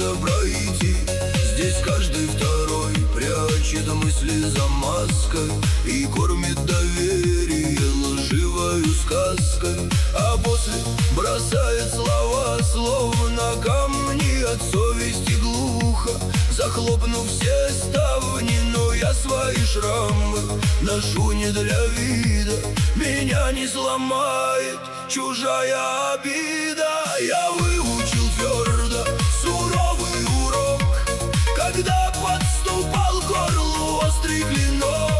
боится пройти. Здесь каждый второй прячет мысли за маской и кормит доверие лживою сказкой, а после бросает слова, словно камни, от совести глухо, захлопнув все ставни. Но я свои шрамы ношу не для вида, меня не сломает чужая обида. Я выучил твердо суровый урок, когда подступал к горлу острый клинок.